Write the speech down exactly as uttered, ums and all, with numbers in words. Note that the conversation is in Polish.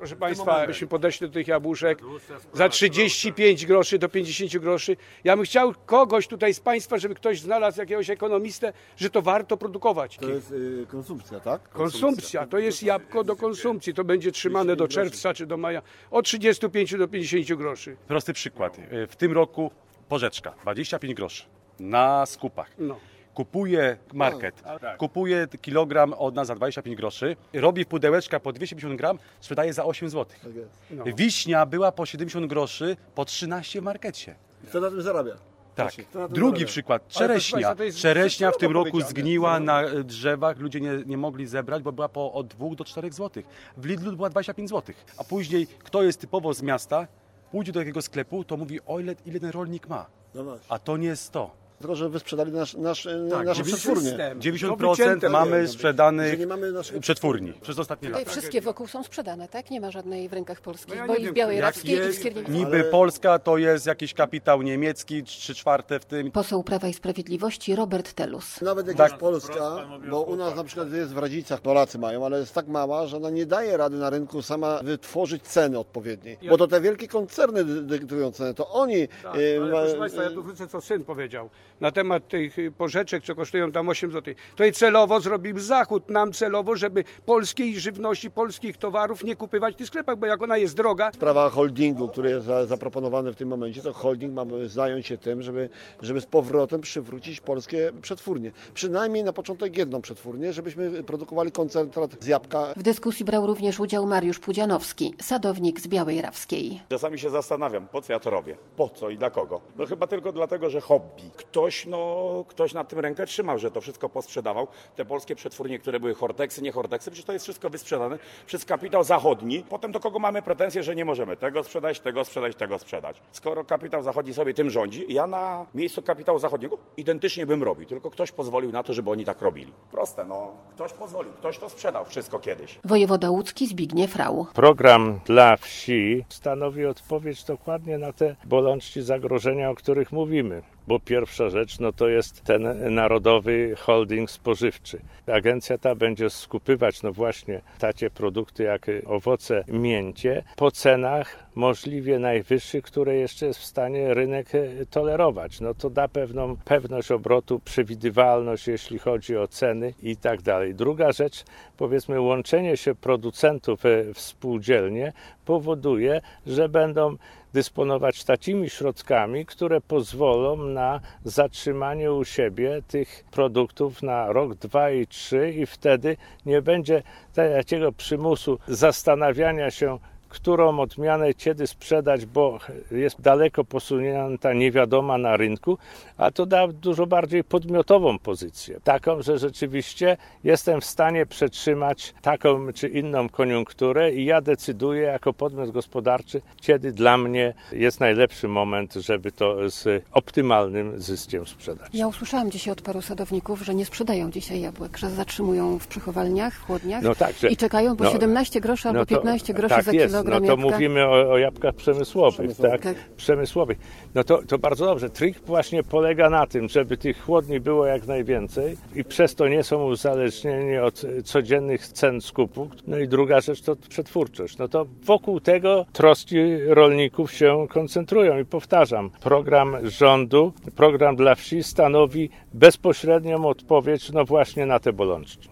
Proszę Państwa, byśmy podeszli do tych jabłuszek za trzydzieści pięć groszy do pięćdziesiąt groszy. Ja bym chciał kogoś tutaj z Państwa, żeby ktoś znalazł jakiegoś ekonomistę, że to warto produkować. To jest y, konsumpcja, tak? Konsumpcja, to jest jabłko do konsumpcji. To będzie trzymane do czerwca czy do maja od trzydziestu pięciu do pięćdziesięciu groszy. Prosty przykład. W tym roku porzeczka dwadzieścia pięć groszy na skupach. No. Kupuje market, kupuje kilogram od nas za dwadzieścia pięć groszy, robi pudełeczka po dwieście pięćdziesiąt gram, sprzedaje za osiem złotych. Tak jest. No. Wiśnia była po siedemdziesiąt groszy, po trzynaście w markecie. I kto na tym zarabia? Tak. Kto na tym Drugi zarabia? przykład, Ale proszę czereśnia. Państwa, to jest Czereśnia w tym celowo roku powiedziane. zgniła na drzewach, ludzie nie, nie mogli zebrać, bo była po od dwóch do czterech złotych. W Lidlu była dwadzieścia pięć złotych. A później, kto jest typowo z miasta, pójdzie do takiego sklepu, to mówi, o ile, ile ten rolnik ma. No właśnie. A to nie jest to. Tylko, że wy sprzedali nasz, nasz, Tak, nasze to był przetwórnie. system. dziewięćdziesiąt To procent wycięte mamy było. Że sprzedanych nie mamy naszego przetwórni przez ostatnie Tutaj lata. wszystkie wokół są sprzedane, tak? Nie ma żadnej w rękach polskich, No ja bo nie i w wiem, Białej jak Rawskiej, i w Jest, Skierniewicy. niby Ale- Polska to jest jakiś kapitał niemiecki, trzy czwarte w tym. Poseł Prawa i Sprawiedliwości Robert Telus. Nawet jak jest Tak. Polska, bo u nas na przykład jest w Radzicach, Polacy mają, ale jest tak mała, że ona nie daje rady na rynku sama wytworzyć ceny odpowiedniej. Bo to te wielkie koncerny dy- dyktują cenę, to oni... Tak, y, ale ma- proszę Państwa, ja tu wrócę, co syn powiedział na temat tych y, porzeczek, co kosztują tam osiem złotych. To i celowo zrobił Zachód, nam celowo, żeby polskiej żywności, polskich towarów nie kupywać w tych sklepach, bo jak ona jest droga. Sprawa holdingu, który jest za- zaproponowany w tym momencie, to holding ma zająć się tym, żeby, żeby z powrotem przywrócić polskie przetwórnie. Przynajmniej na początek jedną przetwórnię, żebyśmy produkowali koncentrat z jabłka. W dyskusji brał również udział Mariusz Pudzianowski, sadownik z Białej Rawskiej. Czasami się zastanawiam, po co ja to robię, po co i dla kogo. No chyba tylko dlatego, że hobby. Ktoś, no, ktoś na tym rękę trzymał, że to wszystko posprzedawał. Te polskie przetwórnie, które były Hortexy, nie Hortexy, przecież to jest wszystko wysprzedane przez kapitał zachodni. Potem do kogo mamy pretensje, że nie możemy tego sprzedać, tego sprzedać, tego sprzedać. Skoro kapitał zachodni sobie tym rządzi, ja na miejscu kapitału zachodniego identycznie bym robił, tylko ktoś pozwolił na to, żeby oni tak robili. Proste, no. Ktoś pozwolił, ktoś to sprzedał wszystko kiedyś. Wojewoda łódzki Zbigniew Rau. Program dla wsi stanowi odpowiedź dokładnie na te bolączki, zagrożenia, o których mówimy. Bo pierwsza rzecz, no to jest ten Narodowy Holding Spożywczy. Agencja ta będzie skupywać no właśnie takie produkty jak owoce, mięcie po cenach możliwie najwyższych, które jeszcze jest w stanie rynek tolerować. No to da pewną pewność obrotu, przewidywalność, jeśli chodzi o ceny i tak dalej. Druga rzecz, powiedzmy, łączenie się producentów w spółdzielnie powoduje, że będą dysponować takimi środkami, które pozwolą na zatrzymanie u siebie tych produktów na rok, dwa i trzy i wtedy nie będzie takiego przymusu zastanawiania się, którą odmianę kiedy sprzedać, bo jest daleko posunięta niewiadoma na rynku, a to da dużo bardziej podmiotową pozycję. Taką, że rzeczywiście jestem w stanie przetrzymać taką czy inną koniunkturę i ja decyduję jako podmiot gospodarczy, kiedy dla mnie jest najlepszy moment, żeby to z optymalnym zyskiem sprzedać. Ja usłyszałam dzisiaj od paru sadowników, że nie sprzedają dzisiaj jabłek, że zatrzymują w przechowalniach, chłodniach No tak, że- i czekają, bo no, siedemnaście groszy albo No to- piętnaście groszy tak za jest. kilogram No to jabłka. mówimy o, o jabłkach przemysłowych, Przemysłowych. tak? Tak. Przemysłowych. No to, to bardzo dobrze. Trik właśnie polega na tym, żeby tych chłodni było jak najwięcej i przez to nie są uzależnieni od codziennych cen skupu. No i druga rzecz to przetwórczość. No to wokół tego troski rolników się koncentrują i powtarzam, program rządu, program dla wsi stanowi bezpośrednią odpowiedź no właśnie na te bolączki.